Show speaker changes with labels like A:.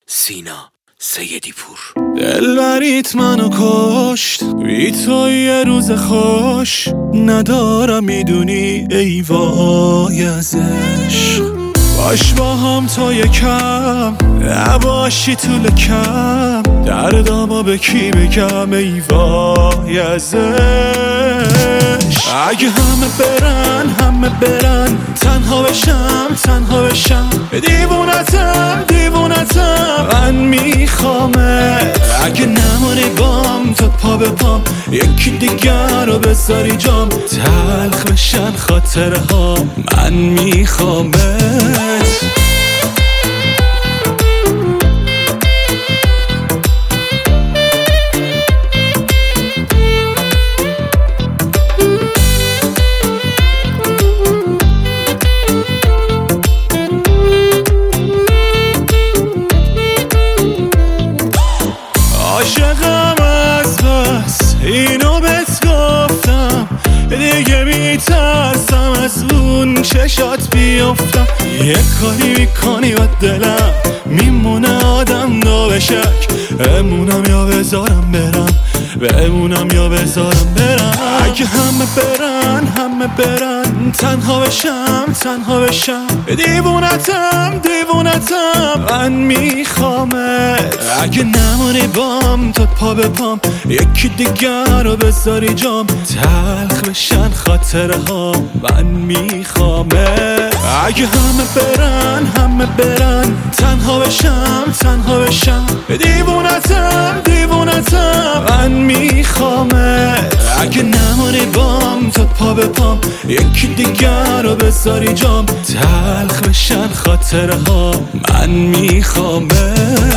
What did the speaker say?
A: سینا سیدی پور.
B: دلبریت منو کشت، بی تو یه روز خوش ندارم، میدونی ای وای ازش. باش با هم تو یکم، نباشی تو لکم، دردامو به کی بگم ای وای ازش. اگه همه برن تنها بشم، دیوونتم من میخوامت. اگه نمانی بام تا پا به پام، یکی دیگر رو بذاری جام، تلخ بشن خاطره ها من میخوامت. عاشقم از بس اینو بهت گفتم، دیگه میترسم از اون چشات بیفتم. یه کاری میکنی و دلم میمونه آدم نابشک، بمونم یا بذارم برم. اگه همه برن تنها بشم، دیوونتم من میخوامت. اگه نمانی بام تا پا به پام، یکی دیگر رو بذاری جام، تلخ بشن خاطره ها من میخوامت. اگه همه برن تنها بشم، دیوونتم من میخوامت. اگه نمانی بام تا پا به پام، یکی دیگر رو بذاری جام، تلخ بشن خاطره ها من میخوامت.